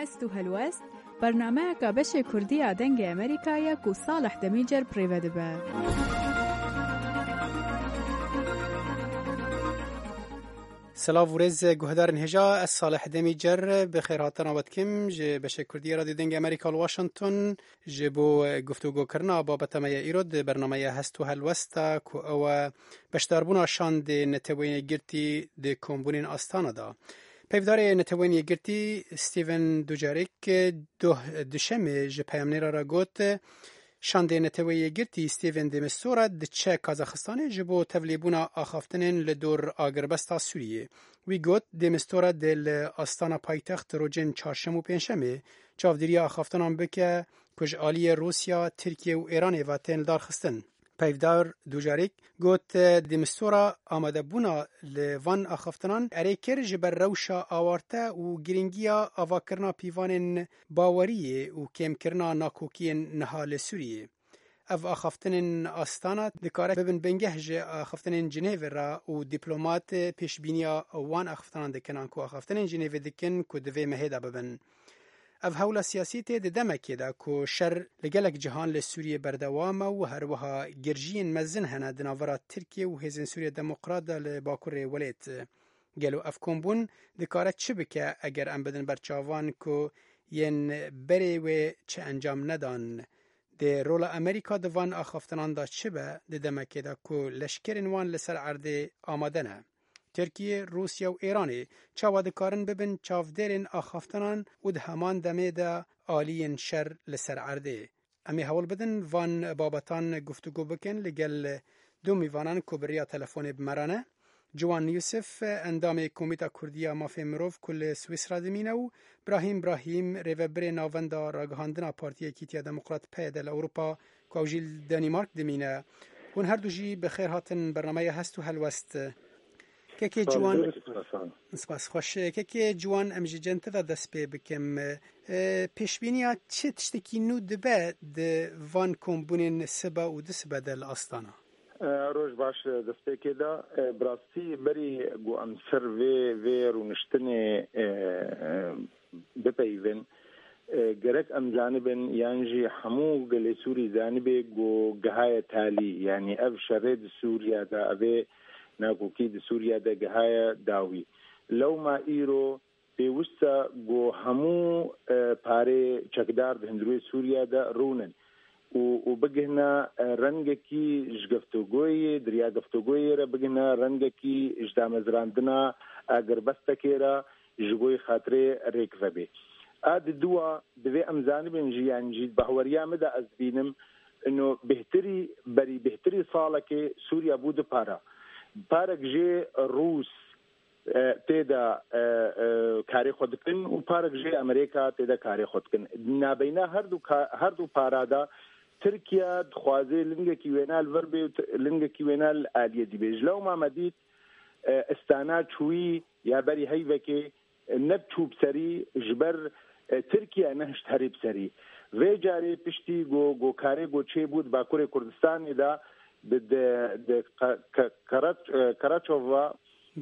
هست و هلوست برنامه که بشه کردی آدنگ امریکایی که صالح دمیجر پریوده به. سلاو ورز گهدارن هجا از صالح دمیجر بخیر هاتن آبادکم جه بشه کردی رادیو دنگ امریکا واشنطن جه بو گفتگو کرنا بابت مایه ایرود برنامه هست و هلوستا که او بشتاربون آشان ده نتوین گرتی ده کمبونین آستانه دا. پیفدار نتوین گرتی ستیون دوجاریک دوشمه جه پیامنیرا را گوت شانده نتوی گرتی ستیون دمستورا دچه کازاخستان جبو تبلیبونا آخافتنین لدور آگربستا سوریه. وی گوت دمستورا دل آستانا پایتخت روجن چارشم و پینشمه چاودیری آخافتنان بکه کج آلی روسیا، ترکیه و ایران و تین دار خستن. پیفدار دوجاریک گوت دمستورا آمده بونا لوان آخافتنان اره کر جبر روشا آوارته و گرینگیا آواکرنا پیوان باوریه و کم کرنا ناکوکین نهال سوریه. اف آخافتنین آستانا دکاره ببن بنگه جه آخافتنین جنیو را و دیپلومات پیشبینیا وان آخافتنان دکنان که آخافتنین جنیو دکن که دوی مهیده ببن. اف هولا سیاسی ته دمکی دا کو شر لگلک جهان لسوریه بردوام و هر وها گرجین مزن هنه دناورات ترکیه و هزین سوریه دموکرات لباکور ولیت. گلو اف کمبون دکاره چه بکه اگر ام بدن برچاوان کو ین بری و چه انجام ندان. ده رول امریکا دوان آخافتنان دا چه به دمکی دا کو لشکرین وان لسر عرده آماده نه. ترکیه، روسیا و ایران چاوادکارن ببن چاودرین آخافتنان و ده همان دمه ده آلین شر لسر عرده. امی حول بدن وان بابتان گفتگو بکن لگل دو میوانان کبریا تلفون بمرانه. جوان یوسف اندام کمیتا کردیا مافی مروف کل سویس را دمینه و براهیم ریوبر ناوندا راگهاندنا پارتی کیتیا دموکرات پیدل اروپا کاوجیل دانیمارک دمینه. اون هر دو جی بخیر هاتن برنامه هست و هلوست. که جوان سپاس خوش که جوان امجی جنت و دست پی بکم پیشبینیا چه تشتکی نو دبه ده وان کمبونین سبا و دسبه دل آستانا روش باش دست پی که دا براستی بری گو امسر وی رونشتن بپیون گرک ام جانبن یعنی همو گلی سوری جانبه گو گهای تالی یعنی اف شرد سوریا دا اوه ناکوکی د سوریه د گهای داوی لو ما ایرو پیوستا گو همو پاره چکدار د هندروی سوریه د رونن و بگهنا رنگ کی جگفتگوی دریا گفتگوی را بگهنا رنگ کی اجدامزراندنا اگر بستکیرا جگوی خاطره ریکوبی اد دوا دوی امزانی بنجیان جید بهوریا مده از بینم انه بهتری ساله که سوریا بود پارا پارک جه روس تیدا کاری خود کن و پارک جه امریکا تیدا کاری خود کن نابینا هر دو پارادا ترکیه خوازه لنگه کی وینال وربی لنگه کی وینال آلیه دی بیج لو ما مدید استانا چوی یا بری هیوه که نب چوب سری جبر ترکیه نهشت هریب سری وی جاری پشتی گو کاری گو چه بود باکور کردستان دا د کراچووا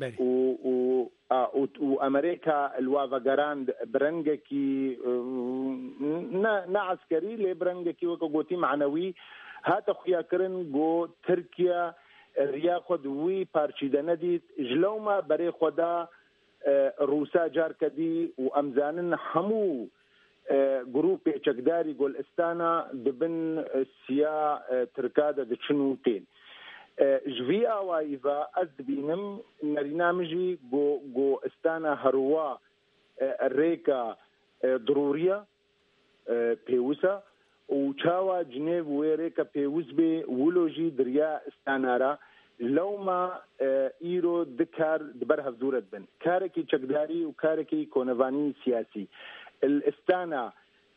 و امریکا الوافغران برنگکی نه عسکری لی برنگکی وکا گوتی معنوی هاتا خویا کرن گو ترکیه ریا خود وی پارچیده ندید جلوما برای خدا روسا جار کدی و امزانن همو گروپ چکداری گل استانا دبن سیا ترکاده دچنوتين جوی آوائیفا از بینم نرینامجی گو استانا هروا ریکا ضرورية پیوسا و چاوا جنیب و ریکا پیوس بی ولوجی دریا استانارا لو ما ایرو دکار دبر هفزورت بن کارکی چکداری و کارکی کونوانی سیاسی الاستانا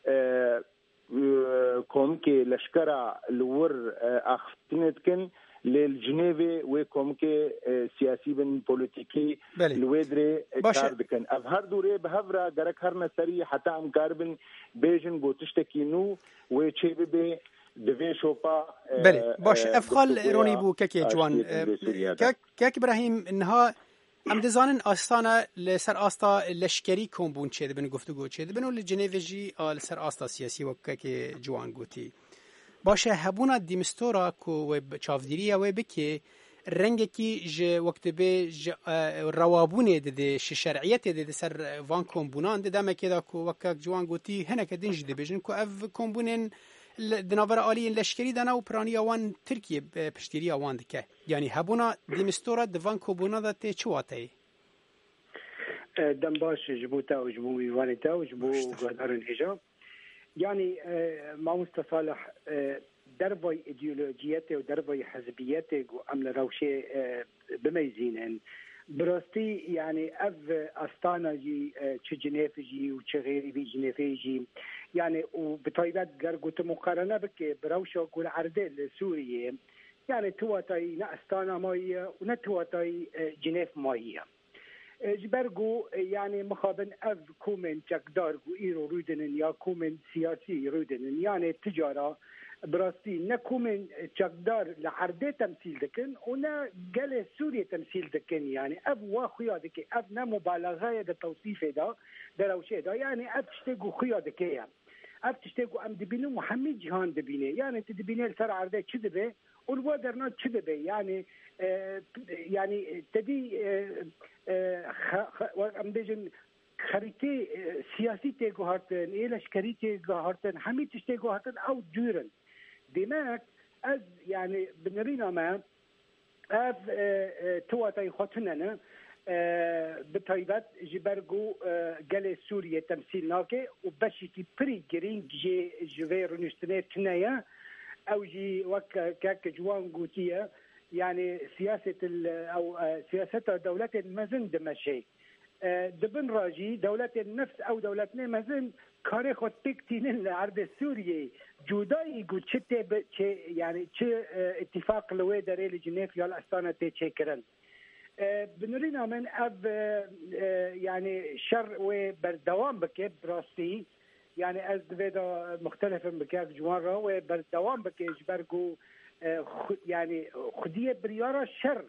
كومكي لشكرا لور اختنت كن للجنيفي وكومكي سياسي بن بوليتيكي الويدري كاردكن افهر دوري بهفرا غرك هرنا سري حتى ام كاربن بيجن بوتشتكي نو ويتشيبي بي دوی شوپا بله باش افخال رونی بو که جوان که ابراهیم انها ام دزانن آستانه لسر آستا لشکری کمبون چه دبن گفتگو چه دبن و لجنیو جی لسر آستا سیاسی وکه که جوان گوتی باشه هبونا دیمستورا کو چافدیریا و بکی رنگی که ج وقت به روابونه ده شرعیت ده سر وان کمبونان ده دم که دا کو وکه جوان گوتی هنه که دنج ده بجن کو اف کمبونن دناور عالی لشکری دنا و پرانی وان ترکیه پشتیری وان دکه یعنی هبونا دیمستورا دوان کمبونا ده ته چواته دم باش جبوتا و جبو وانتا و جبو گهدار الهجا يعني ما مستصالح دربي ايديولوجيته ودربي حزبيته وعمل روشه بميزينن براستي يعني اف استانا جي تشجنيف جي وتشغيري في جنيفي جي يعني وبطيبات قرقوت مقارنه بك بروشه كل عرضه لسوريا يعني تواتاي استانا مايه ونتواتاي جنيف مايه جبرگو يعني مخابن اف کومن چکدارگو ایرو رودنن یا کومن سیاسی رودنن يعني تجاره براستی نه کومن چکدار لعرده تمثيل دکن و نه گل سوريا تمثيل دکن يعني اف واخويا دکه اف نه مبالغه ده توصيف ده دروشه ده يعني اف تشتگو خويا دکه اف تشتگو ام دبینو محمد جهان دبینه يعني تدبینه سر عرده چه دبه والوادرنا چه دبه يعني تدي ام بيجن خريطه سياسي تيجو هارتن ايش خريطه هارتن همي تشتيجو هارتن او دورن دماغ از يعني بنرينا ما اف تواتاي خطننا بطيبات جبرجو قال سوريا تمثيل ناكي وبشي كي بري جرين جي جوير نشتني تنايا او جي وك جوان قوتيه يعني سياسة أو سياسة دولة مازن دمشي دبن راجي دولة النفس أو دولتنا مازن كاري خود تكتين العرض السوري جوداي يقول يعني اتفاق لوي داري لجنيف يا الأستانة تشكرن بنرينا من أب يعني شر وبردوام بكيب براستي يعني أزدفيدا مختلفة بكيب جوان وبردوام بكيب جبرقو يعني خديه برياره شر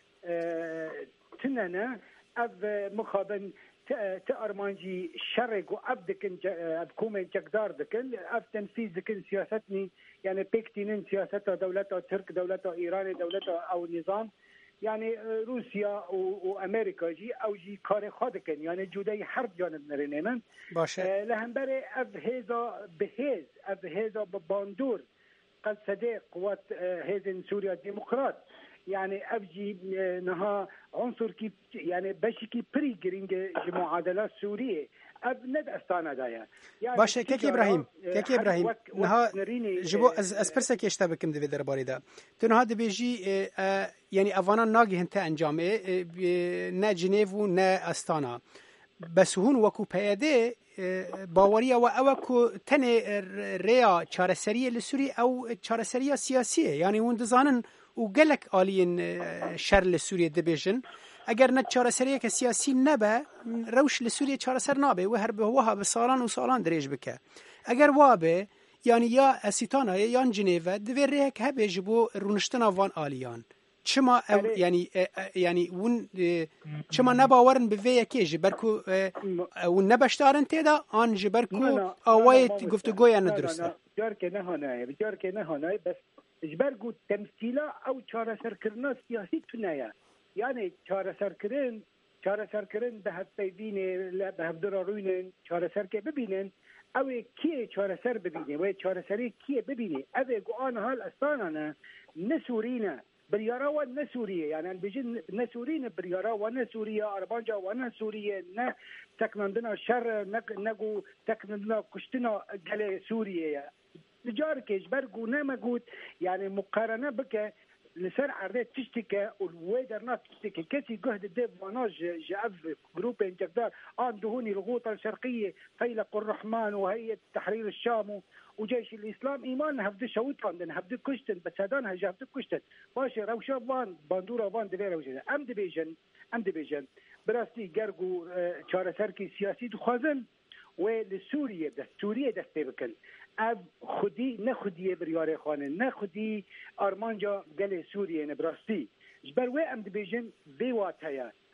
تننا اف مخابن تأرمانجي شرق وابدكن ابكومن جقدار دكن اف تنفيذ دكن سياستني يعني بيكتينين سياسته دولته ترك دولته ايران دولته او نظام يعني روسيا وامريكا جي او جي كاري خادكن يعني جوداي حرب جانب نرينمن باشه لهمبري اف هيزا بهيز اف هيزا بباندور قد صديق قوات هيزن سوريا ديمقراط يعني ابجي نها عنصر كي يعني باش كي بري جرينج معادلات سوريه اب ند استانا دايا يعني باشه كيك ابراهيم نها جبو اسبرسك يشتبكم دي درباري دا تو نها دي بيجي يعني افانا ناغي هنت انجامه نا جنيفو نا استانا بس هون وكو پیاده باوریا و او کو تن ریا چارەسەریە لە سووری ئەو چارەسەریە سیاسیە یعنی هون دەزانن و گەلک ئالیین شەر لە سووریە دەبێژن ئەگەر نە چارەسەریەکە سیاسی نەبە ڕەوش لە سووریە چارەسەر نابێ و هەر بەوەها بە ساڵان و ساڵان درێژ بکە ئەگەر وابێ یعنی یا ئەسیتانایە یان جنێڤە دەوێ ڕێک هەبێ ji بۆ ڕونشتنا وان ئالیان چما يعني ون چما نباورن به یکی جبرکو ون نبشتارن تیدا آن جبرکو آوایت گفتگوی ندرسته جار که نه هنای بس جبرکو تمثیلا او چاره سرکرنا سیاسی تنایا يعني چاره سرکرن به هفته بینه به هفته روینن چاره سرکه ببینن او کی چاره سر ببینه و چاره سری کی ببینه او گوان حال استانانه نسورینه بريارا ونا سوريا يعني بيجي نا سوريا بريارا ونا سوريا أربانجا ونا سوريا نا تكنندنا شر نجو تكنندنا كشتنا جل سوريا نجار كيش برجو نمجود يعني مقارنة بك لسر عرض تشتكى والويدر ناس تشتكى كسي جهد الدب وناج جاف جروب انجدار دهوني الغوطة الشرقية فيلق الرحمن وهيئة تحرير الشام وجيش الإسلام إيمان هفد شويت عندن هفد كشتن بس هدان هفد كشتن باش روشة وان باندورا وان دبير وجه أم دبيجن براستي جرجو شارع سركي سياسي دخازن ولسوريا ده سوريا ده تبكن اب خودی نه خودی بریاره خانه نه خودی آرمانجا گل سوریه نبراستی جبر و ام دبیجن وی واتایا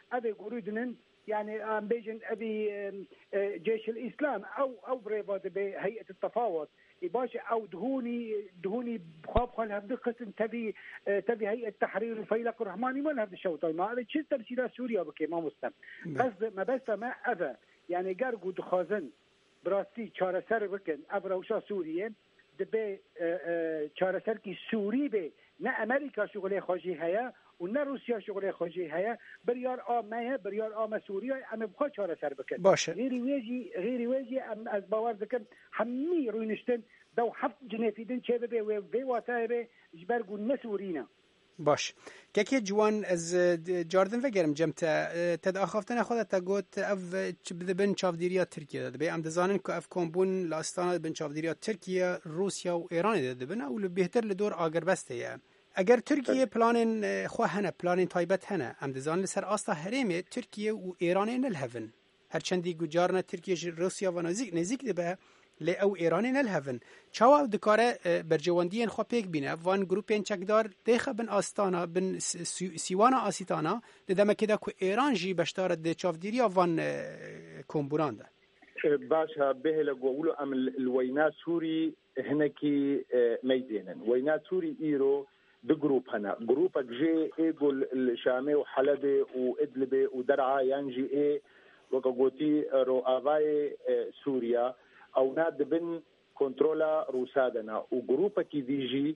ابي قرودن يعني ام بيجن ابي جيش الاسلام او بريفات بهيئه التفاوض يباشا او دهوني بخاف خل هبد قسم تبي هيئه تحرير الفيلق الرحماني ما هذا الشوطه ما هذا شيء تمثيل سوريا بكي ما مستم بس ما اذا يعني قرقوا دخازن براستي چاره سر بکن ابروشا سوریه دبی چاره سر کی سوری به نه امریکا شغل خارجی هيا و نه روسیا شغل خارجی هيا بریار آمه سوریه ام بخوا چاره سر بکن باشه غیری ویجی ام از باور دکم همي روینشتن دو حفت جنفیدن چه به و واتای به جبرگو نسورینا باش که جوان از جاردن وگرم جمتا تد آخافتن خودت تا گوت اف بن چافدیریا ترکیه ده ام دزانن که اف کمبون لاستان بن چافدیریا ترکیه روسیا و ایران ده بن اول بهتر لدور آگر بسته یا اگر ترکیه پلان خو هنه پلان تایبت هنه ام دزان لسر آستا هرمه ترکیه و ایران نلهفن هرچندی گجارنا ترکیه روسیا و نزیک ده به لی او ایران نلهفن چاو دکاره برجواندین خو پیک بینه وان گروپین چکدار دیخه بن آستانا بن سیوانا آسیتانا ددمه که که ایران جی بشتار ده چافدیریا وان کمبورانده باشا به لقولو ام الوينا سوري هناكي ميزينن وينا سوري ايرو بجروب هنا جروب جي ايجول الشامي وحلبة وادلبة ودرعا ينجي اي وكاغوتي رو افاي سوريا او ناد بن كنترولا روسادنا وجروب كي ديجي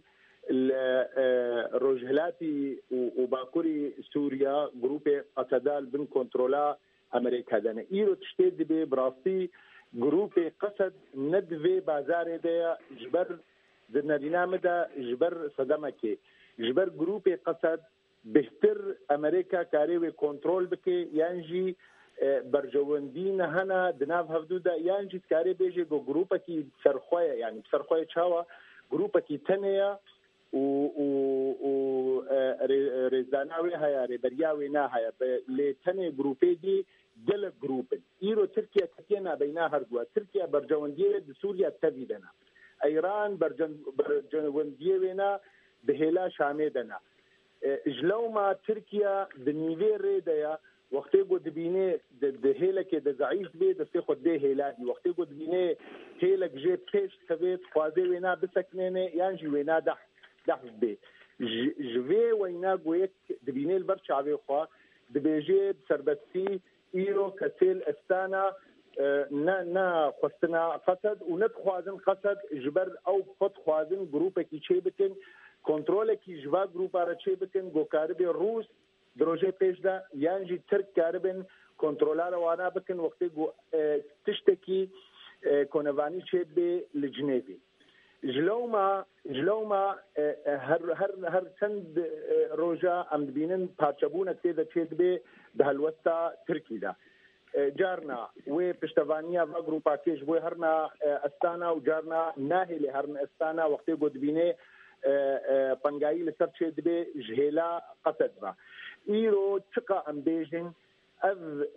الرجلاتي وباكوري سوريا جروب قتدال بن كنترولا امریکا دنه ایرو تشتید به براستی گروپ قصد ندوی بازار ده جبر دنرینامه ده جبر صدمکه جبر گروپ قصد بهتر امریکا کاری و کنترل بکه یانجی برجواندین هنا دناف هفدوده یانجی کاری بیجه گو گروپ کی سرخواه یعنی سرخواه چاوا گروپ کی تنیا و رزاناوي هيا ربرياوي ناهيا لتني جروبي دي دل جروب ايرو تركيا كتينا بينها هردوا تركيا برجوانديه سوريا تبيدنا ايران برجواندينا بهلا شامدنا جلوما تركيا دنيفي ريديا وقتی گود بینه د هیله کې د ضعیف به د څه خود ده هیله دی وقتی گود بینه هیله کې پیش کوي خوازه وینا بسکنه یانجی وینا ده به جوی وینا گویک دبینه البرچاوی خوا دبیجه سربستی ایرو کتیل استانا نا خواستنا قصد و ند خوازن قصد جبر او خود خوازن گروپ کی چه بکن کنترول کی جوا گروپ را چه بکن گوکارب روس دروجه پیش ده یانجی ترک کاربن کنترولار وانا بکن وقتی تشتکی کنوانی چه به لجنیوی جلوما هر چند روجا ام بینن پارچبونه تیدا چید به دهلوستا ترکی دا جارنا و پشتوانیا و گروپا کیش و هرنا استانا و جارنا ناهلی هرنا استانا وقتی گود بینه پنگایی لسر چید به جهیلا قصد با ایرو چقا ام بیجن از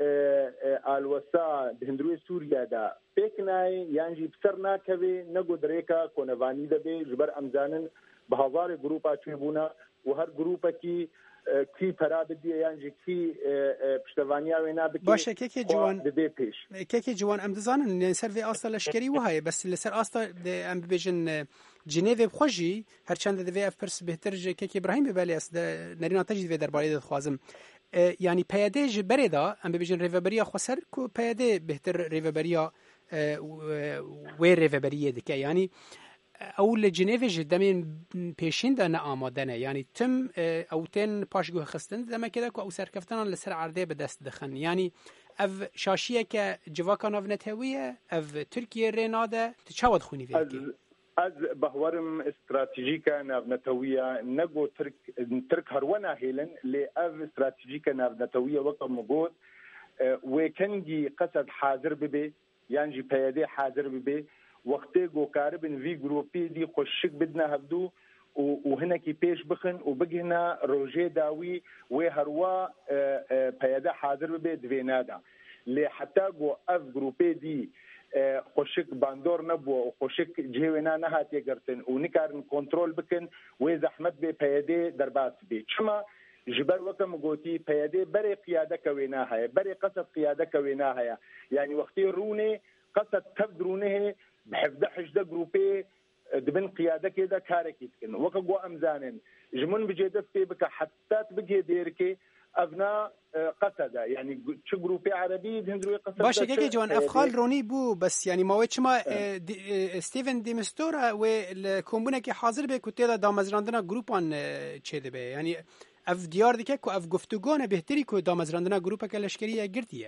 الوسا بهندروی سوریا دا پیکنای یانجی بسرنا کوي نگود ریکا کونوانی دا به جبر امزانن به هزار گروپا چوبونا و هر گروپا کی پراد دی یانجی کی پشتوانیا وینا بکی باشه که جوان ام دزانن سر وی اصل لشکری وهای بس لسر اصل ام بيجن جنیو بخوجی هر چند دوی اف پرس بهتر که ابراهیم ببالی است نرینا تجدید و درباره داد خوازم یعنی پیاده جبری دا ام بيجن ریوبریا خسر کو پیاده بهتر ریوبریا و ریوبریه دکه یعنی اول جنیو جدمین پیشین دا نه آماده نه یعنی تم او تن پاشگو خستن دمه که او سرکفتن لسر عرضه به دست دخن یعنی اف شاشیه که جواکان اف نتویه اف ترکیه ریناده تچاود خونی ویدی از بهورم استراتیجیکا نافنتویه نگو ترک هرونه هیلن لی اف استراتیجیکا نافنتویه وقت مگود و کنگی قصد حاضر ببی یعنی پیاده حاضر ببی وقتی گوکار بن وی گروپی دی خوشک بدنا هبدو و هنا کی پیش بخن و بگینا روجه داوی و هروا پیاده حاضر ببی دوینادا لی حتی گو اف گروپی دی خوشک باندور نبوه و خوشک جهوینا نهاتی گرتن و نکارن کنترول بکن و زحمت به پیاده درباس بی چما جبر وكم قوتي بيدي بري قيادة كويناها بري قصد قيادة كويناها يعني وقتي روني قصد تبدرونه بحفظ حجدة جروبي دبن قيادة كده كاركيت كن وكجو أمزانن جمن بجدف بك حتى تبقي ديركي أبناء قصده يعني شو جروبي عربي هندروي قصده باشه که جوان افخال رونی بو بس يعني ما وچما ستيفن ديمستورا و الكومبونه که حاضر به کوته دامزراندنا گروپان چه به يعني اف دیار دیگه کو اف گفتگونه بهتری کو دامزراندنا گروپ که لشکریه گرتیه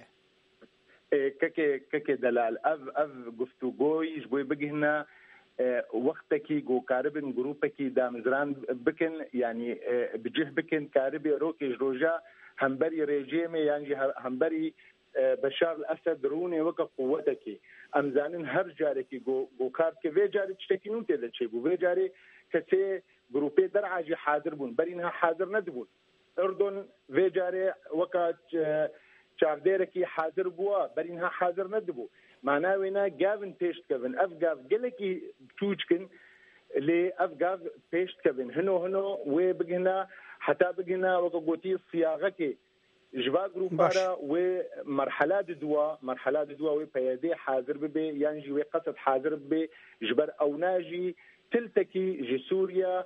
كك دلال اف گفتگوی جبوی بگهنا وقتكي جو كاربن جروبكي دامزران بكن يعني بجه بكن كاربي روكي جروجا همبري ريجيمي يعني همبري بشار الاسد روني وك قوتكي امزانن هر جاركي جو كاركي في جاري تشتكينون تيدا شي جو في جاري كسي جروبي درعاجي حاضر بون برينها حاضر ندبون اردن في جاري وكا چاوديركي حاضر بوا برينها حاضر ندبو معناه وينا جافن بيشت كفن افغاف قلكي توجكن لي افغاف بيشت كفن هنو وبقنا حتى بقنا وقوتي الصياغه جوا جروبارا ومرحلات دوا وبيدي حاضر ببي ينجي وقصد حاضر ببي جبر او ناجي تلتكي جي سوريا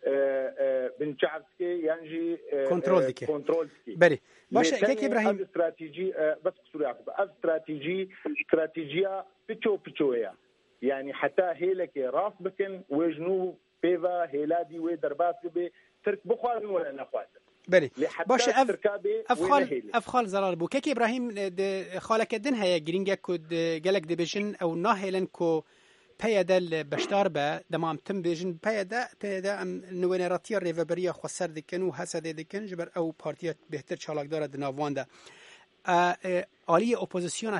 بن شعبسكي ينجي كنترول ديكي بري باشه كيك ابراهيم استراتيجي بس سوريا استراتيجيه بيتشويا يعني حتى هيلك راس بكن وجنو بيفا هيلادي ودربات بي ترك بخوار ولا نخوات بري باشه افخال زلال بو كيك ابراهيم خالك دن هيا جرينجا كود جلك ديبيجن او ناهلن كو پیدا بشتار به دمام تم بیشن پیدا نوینراتی ریوبریا خسر دکن و حسد دکن جبر او پارتیات بهتر چالاکدار دناوانده عالی اپوزیسیون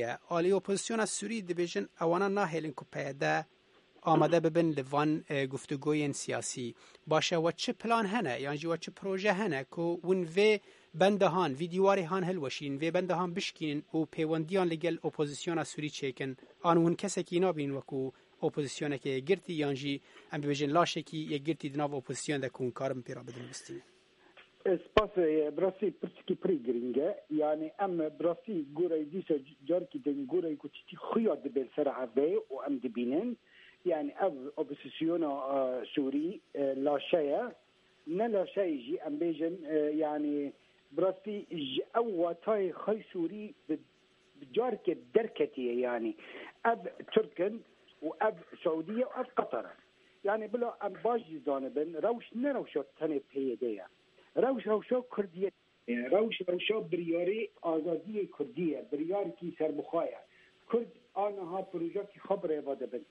از سوریه دیویژن اوانا ناهلن کو پیدا آماده ببن لوان گفتگوی سیاسی باشه و چه پلان هنه یعنی و چه پروژه هنه کو ون و بندهان ویدیواری هان هلوشین و بندهان بشکین و پیوندیان لگل اپوزیسیون از سوری چیکن آنون کسی که نابین وکو اپوزیسیون که گرتی یانجی ام بیژن لاشه که یک گرتی دناو اپوزیسیون دکون کارم پیرا بدن بستیم سپاس براسي برسكي بريغرينجا يعني ام براسي غوري ديسا جاركي دن غوري كوتي خيا دبل سرعه بي وام دبينن يعني اوبوزيسيون سوري لا شيء نلا شيء جي ام بيجن يعني براسي او تاي خي سوري بجارك دركتي يعني اب تركن واب سعوديه واب قطر يعني بلا ام باجي زانبن روش تنه بيديه روش كرديه روش برياري آزادی کردیه بریاری کی سربخایه کرد آنها پروژه کی خبره واده بن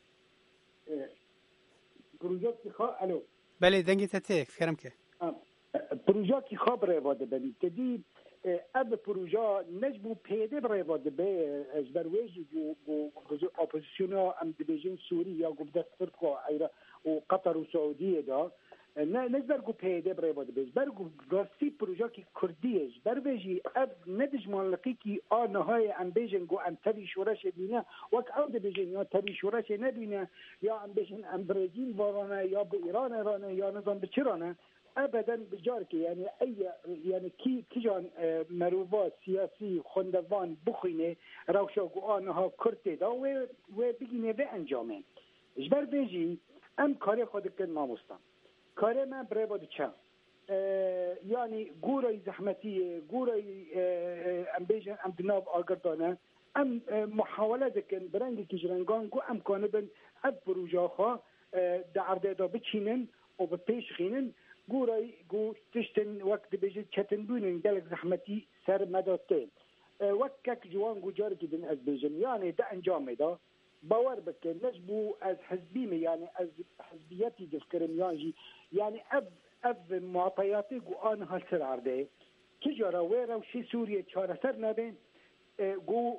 پروژه کی الو بله دنگی تته فکرم که پروژه کی خبره واده بن کدی اب پروژه نجبو پیده برای واده به ازبرویجی جو اپوزیسیونا ام دیویژن سوری یا گو دستور کو ایرا و قطر و سعودیه دا نجبر گو پیده برای واده به برگو راستی پروژه کی کردیه برویجی اب ندج مالکی کی آنهای ام بیژن گو ام تبی شورش بینه وک او دیویژن یا تبی شورش نبینه یا ام بیژن ام برزیل وارانه یا به ایران رانه یا نظام بچرانه ابدا بجارك يعني اي يعني كي جان مروفات سياسي خندوان بخينه روشو انها كرتي دا و بگينه و انجامن جبر بيجي ام کار خود کن ماموستان کار من برای بود چه يعني گورای زحمتی گورای ام بیجن ام دناب آگردانه ام محاوله دکن برنگی که جرنگان گو ام کانه بن اب پروژه خواه دعرده دا بچینن و بپیش خینن گورای گو تشتن وقت بیجی چتن بونن دلک زحمتی سر مدادتين وكك جوان گو جارکی دن از بیجن يعني ده انجام دا باور بکن نجبو از حزبيمي يعني از حزبياتي دفكرم يعني اب معطياتي گو آن هل سر عرده تجارة ويرا وشي سوريا چاره سر نبين گو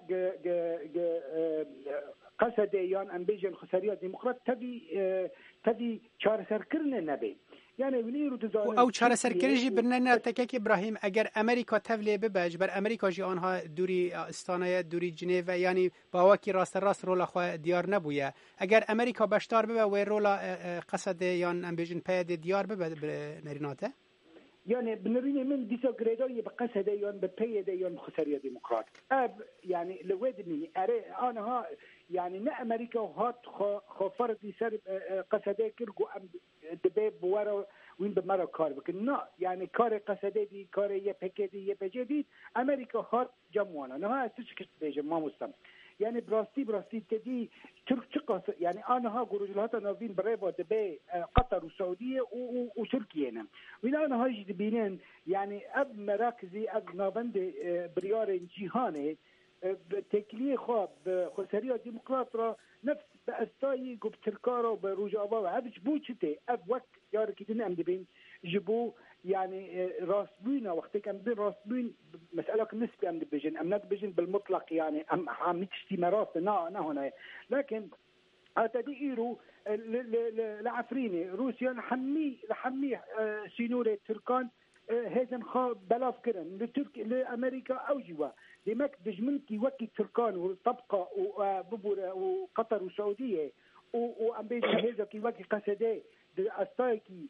قصد يعني ام بیجن خساريات ديمقراط تبي چاره سر کرنه نبين او چاره سرکریجی برنه تکک ابراهیم اگر امریکا تولی ببج بر امریکا جی آنها دوری استانه دوری جنیو یعنی با وکی راست رولا خو دیار نبویه اگر امریکا بشتار ببه و رولا قصد یان ام بیژن پید دیار ببه نریناته يعني بنريني من ديسو غريدوي بقصه ديون ببي ديون خسريه ديمقراط اب يعني لويد مني انا ها يعني نا امريكا هات خفرت يسر قصده كرغو ام دبي بورا وين بمرا كار بكنا يعني كار قصده دي كار يبكدي يبجدي امريكا هات جموانا نا تشكت بيجي ما مستم يعني براستي تدي تركي يعني انا ها جروجلات نافين بريفو دبي قطر والسعوديه وتركيا وين هاجي دبينين يعني اب مراكزي اب نافند بريار جيهاني بتكليه خاب خسريه ديمقراطره نفس باستاي قب تركارا وبروجابا هذا بوشتي اب وقت يار كيدنا ام دبين جبو يعني راسبينا وقت كان بين راسبين مسألة نسبة أم دبجن أم ندبجن بالمطلق يعني أم عم استمارات نا هنا لكن أتديروا لعفريني روسيا لحمي سينورة تركان هذا خا بلاف كرن لترك لأمريكا أو جوا لمك دجمنتي وكي تركان وطبقة وببورة وقطر والسعودية وأم بيجي هذا كي وكي قصدي أستايكي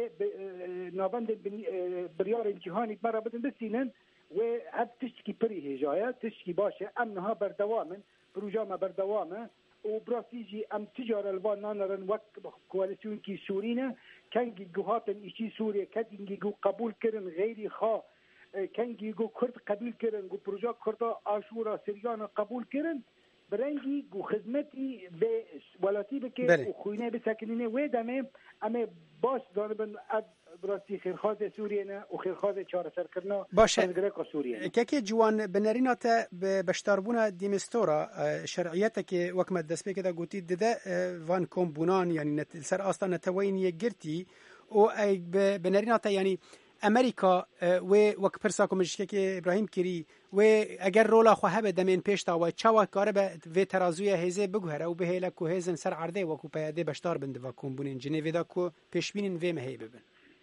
نافند بريار الجهاني مرة بدن بسينن وهب تشتكي بري هجايا تشتكي باشا أمنها بردوامن بروجامة بردوامة وبراسيجي أم تجارة الوان نانرن وك كواليسيون كي سورينا كان جيجوهاتن إشي سوريا كان جيجو قبول كرن غيري خا كان جيجو كرد قبول كرن جو بروجا كردا عاشورا سريانا قبول كرن برنجي جو خدمتي بولاتي بك وخوينا بساكنينه ودمه اما باش داربن براستی خیرخواهد سوریه و خیرخواهد چهار سر کردن باشه که جوان بنرینات به بشتاربونا دیمستورا شرعیت که وکمت دست به کده گوتی دده وان کومبونان یعنی سر آستان نتوین یگرتی و بنرینات یعنی امریکا و وک پرسا کمشکه که ابراهیم کری و اگر رولا خواه به دمین پیشتا و چوا کار به و ترازوی هزه بگوهره و به هیله که هزن سر عرده و که پیاده بشتار بنده و کومبونین جنیوی دا که پیشبینین و مهی ببن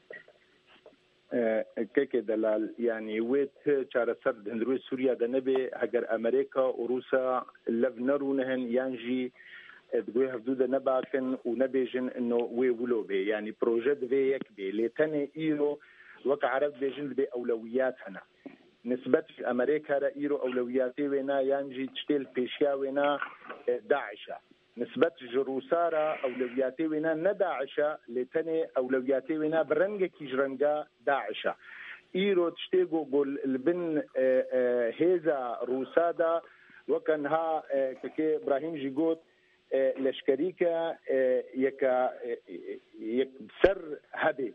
كيك دلال يعني ويت چارە سەر هندروی سووریا دەنەبێ هەگەر ئەمریکا و رووسا لەڤ نەڕوونەهن یانجی دگوێ هەفتوو دەنەباکن و نەبێژن ئنۆ وێ ولۆ بێ یعنی پرۆژە دەبێ یەک بێ لێ تەنێ ئیرۆ وەک عەرەب بێژن دەبێ ئەولەویات هەنا نسبەت ئەمریکا رە ئیرۆ ئەولەویاتی وێنا یانجی تشتێل پێشیا وێنا داعشە نسبت جروسارا اولویاتی وینا نه داعشه لتنه اولویاتی وینا برنگ کی جرنگا داعشه ایرو تشتیگو گل البن هيزا روسادا وكانها كي ابراهيم جيغوت لشكريكا يك سر هدي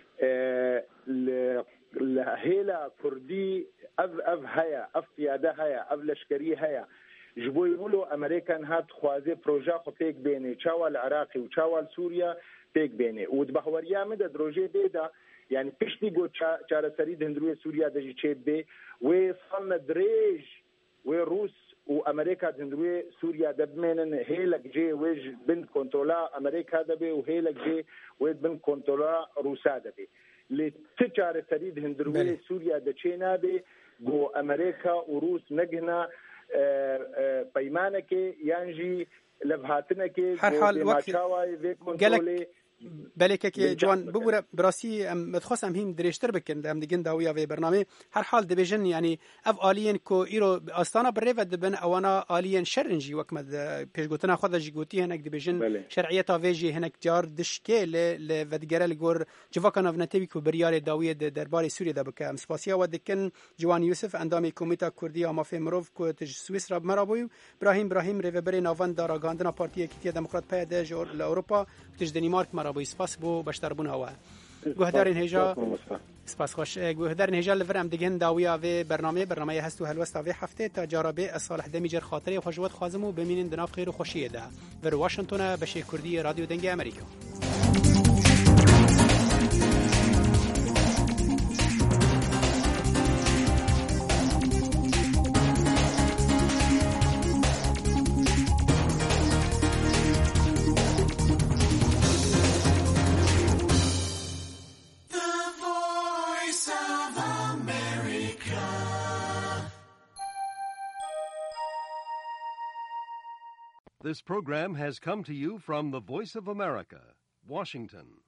هيلا كردي اف هيا اف قياده هيا اف لشكري هيا جبوی ولو امریکن هات خوازه پروژه خو پیک بینه چاوال عراقی و چاوال سوریا پیک بینه و دبخوریا مده دروجه بیدا یعنی پشتی گو چاره سری دندروی سوریا دجی چید بی و صن دریج و روس و امریکا دندروی سوریا دبمنن هیلک جی وج بن کنترولا امریکا دبی و هیلک جی و بن کنترولا روسا دبی ل تجاره سری دندروی سوریا د چینا بی گو امریکا و روس نگنا پیمانه کې یانجی لبهاتنه کې هر حال وقت بله که جوان ببوره براسی متخصص هم درشتر بکن هم دیگه داویا و برنامه هر حال دبیجن یعنی اف آلین کو ایرو استانا بره و دبن اوانا آلین شرنجی وکمد پیشگوتنا خود جگوتی هنک دبیجن شرعیت اویجی هنک جار دشکه ل ودگرل گور جواکان افنتوی کو بریار داوی دربار سوریه دبکم سپاسیا و دکن جوان یوسف اندامی کمیته کردی مافی مروف کو تج سوئیس را مرابوی ابراهیم ریوبری ناوند دارا گاندنا پارتی کیتی دموکرات پیاده جور لاوروپا تج دنمارک مرابوی سپاس بو بشتربون هوا گوهدارین هجا سپاس خوش گوهدارین هجا لفرم دیگه داویا و برنامه هستو هلوستا و هفته تا جاربه صالح دمیجر خاطری خوشوت خازمو بمینین دناف خیر و خوشیه ده ور واشنگتن بشه کردی رادیو دنگ امریکا This program has come to you from the Voice of America, Washington.